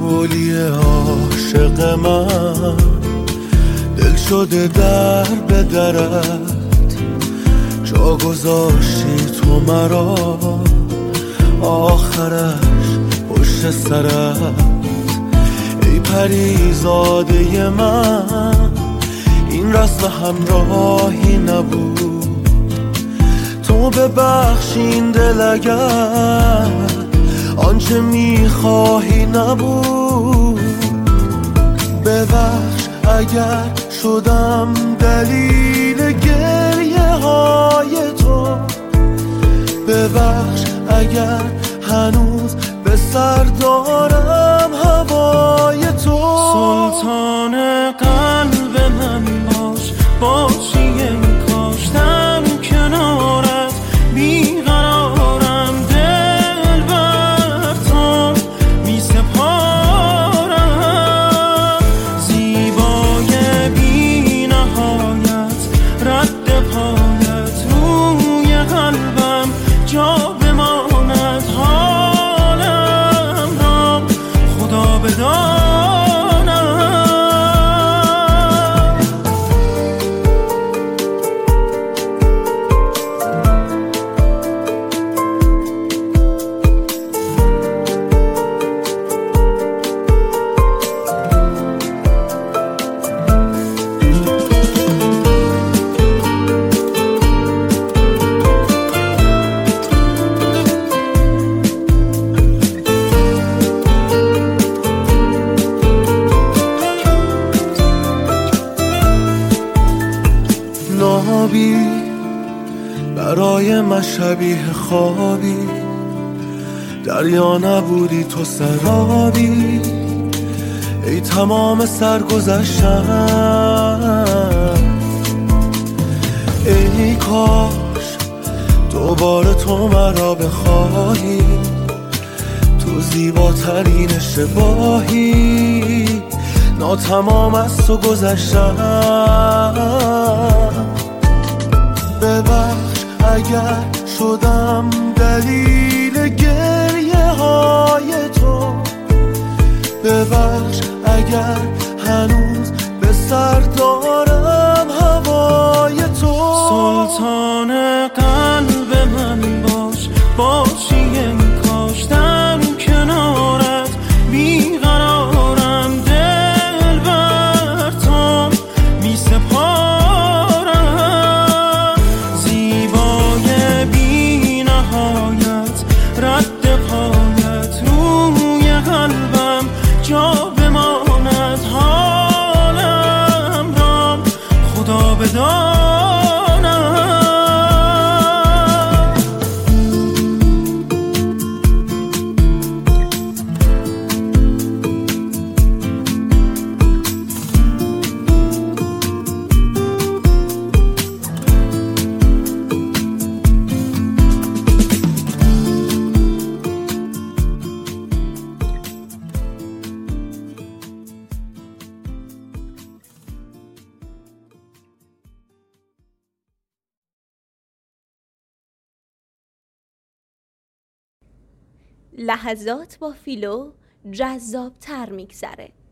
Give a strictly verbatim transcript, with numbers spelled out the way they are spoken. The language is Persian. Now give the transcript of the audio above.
گلی عاشق من دل شده در به درت، جا گذاشتی تو مرا آخرش پشت سرت. ای پریزاده من این رسم همراهی نبود، تو ببخشین دل اگر آنچه میخواهی نبود. ببخش اگر شدم دلیل گریه های تو، ببخش اگر هنوز به سر دارم هوای تو. سلطان قلب من باش، باشی ای کاشتم کنارت، بیقرارم دل بر تو می سپارم. زیبای بی نهایت رد پایت روی قلبم جا بماند، حالم را خدا بداند. نابی برای من شبیه خوابی، دریا نبودی تو سرابی. ای تمام سرگذشتم، ای کاش دوباره تو مرا بخواهی، تو زیباترین اشتباهی، ناتمام از تو گذشتم. ببخش اگر شدم دلیل گریه های تو، ببخش اگر هنوز به سر دارم هوای تو. سلطان قلب من باش، باشی ای کاشتم کنارت، بیقرارم دل بر تو می سپارم. زیبای بی نهایت رد پایت روی قلبم جا بماند، حالم را خدا بداند. لحظات با فیلو جذاب‌تر می‌گذره.